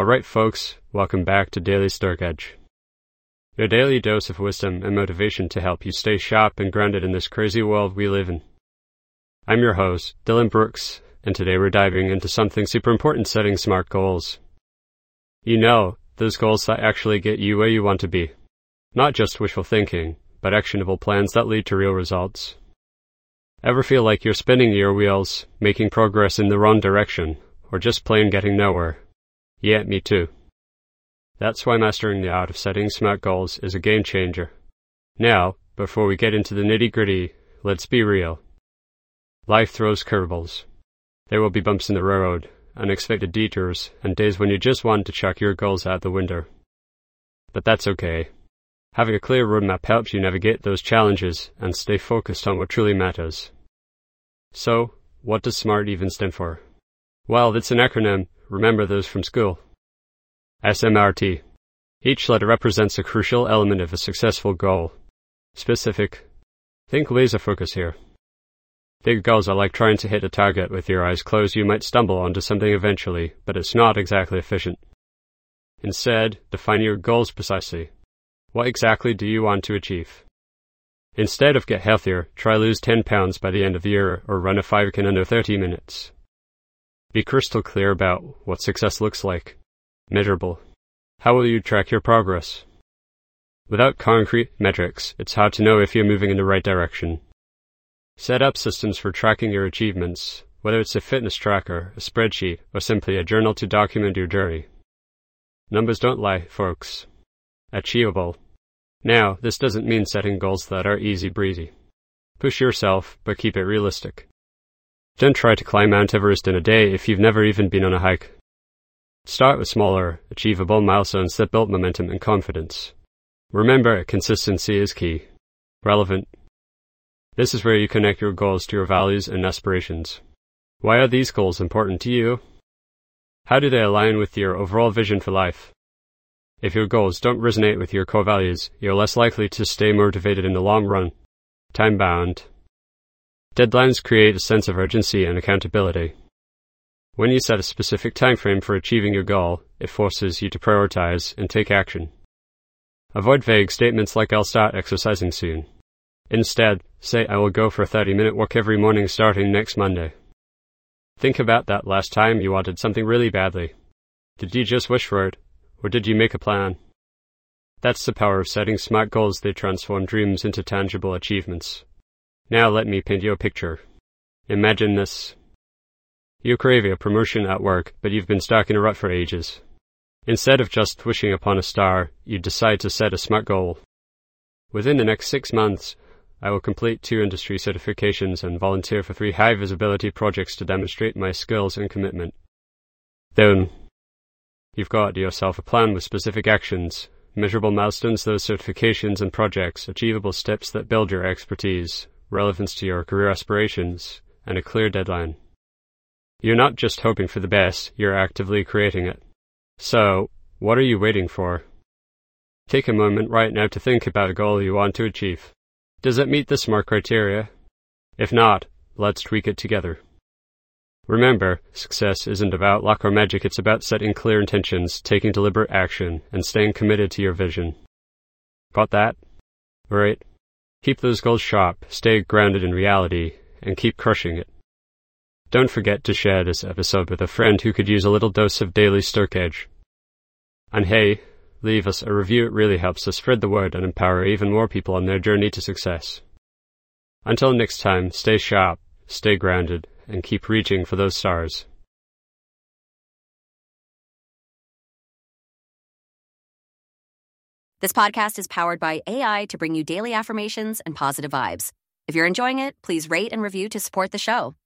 Alright folks, welcome back to Daily Stork Edge. Your daily dose of wisdom and motivation to help you stay sharp and grounded in this crazy world we live in. I'm your host, Dylan Brooks, and today we're diving into something super important: setting SMART goals. You know, those goals that actually get you where you want to be. Not just wishful thinking, but actionable plans that lead to real results. Ever feel like you're spinning your wheels, making progress in the wrong direction, or just plain getting nowhere? Yeah, me too. That's why mastering the art of setting SMART goals is a game changer. Now, before we get into the nitty-gritty, let's be real. Life throws curveballs. There will be bumps in the road, unexpected detours, and days when you just want to chuck your goals out the window. But that's okay. Having a clear roadmap helps you navigate those challenges and stay focused on what truly matters. So, what does SMART even stand for? Well, it's an acronym. Remember those from school. SMRT. Each letter represents a crucial element of a successful goal. Specific. Think laser focus here. Big goals are like trying to hit a target with your eyes closed. You might stumble onto something eventually, but it's not exactly efficient. Instead, define your goals precisely. What exactly do you want to achieve? Instead of get healthier, try lose 10 pounds by the end of the year or run a 5K in under 30 minutes. Be crystal clear about what success looks like. Measurable. How will you track your progress? Without concrete metrics, it's hard to know if you're moving in the right direction. Set up systems for tracking your achievements, whether it's a fitness tracker, a spreadsheet, or simply a journal to document your journey. Numbers don't lie, folks. Achievable. Now, this doesn't mean setting goals that are easy breezy. Push yourself, but keep it realistic. Don't try to climb Mount Everest in a day if you've never even been on a hike. Start with smaller, achievable milestones that build momentum and confidence. Remember, consistency is key. Relevant. This is where you connect your goals to your values and aspirations. Why are these goals important to you? How do they align with your overall vision for life? If your goals don't resonate with your core values, you're less likely to stay motivated in the long run. Time-bound. Deadlines create a sense of urgency and accountability. When you set a specific time frame for achieving your goal, it forces you to prioritize and take action. Avoid vague statements like "I'll start exercising soon." Instead, say "I will go for a 30-minute walk every morning starting next Monday." Think about that last time you wanted something really badly. Did you just wish for it, or did you make a plan? That's the power of setting SMART goals. They transform dreams into tangible achievements. Now let me paint you a picture. Imagine this. You crave a promotion at work, but you've been stuck in a rut for ages. Instead of just wishing upon a star, you decide to set a SMART goal. Within the next 6 months, I will complete 2 industry certifications and volunteer for 3 high-visibility projects to demonstrate my skills and commitment. Then, you've got yourself a plan with specific actions, measurable milestones, those certifications and projects, achievable steps that build your expertise, relevance to your career aspirations, and a clear deadline. You're not just hoping for the best, you're actively creating it. So, what are you waiting for? Take a moment right now to think about a goal you want to achieve. Does it meet the SMART criteria? If not, let's tweak it together. Remember, success isn't about luck or magic. It's about setting clear intentions, taking deliberate action, and staying committed to your vision. Got that? Right. Keep those goals sharp, stay grounded in reality, and keep crushing it. Don't forget to share this episode with a friend who could use a little dose of daily Stork Edge. And hey, leave us a review. It really helps us spread the word and empower even more people on their journey to success. Until next time, stay sharp, stay grounded, and keep reaching for those stars. This podcast is powered by AI to bring you daily affirmations and positive vibes. If you're enjoying it, please rate and review to support the show.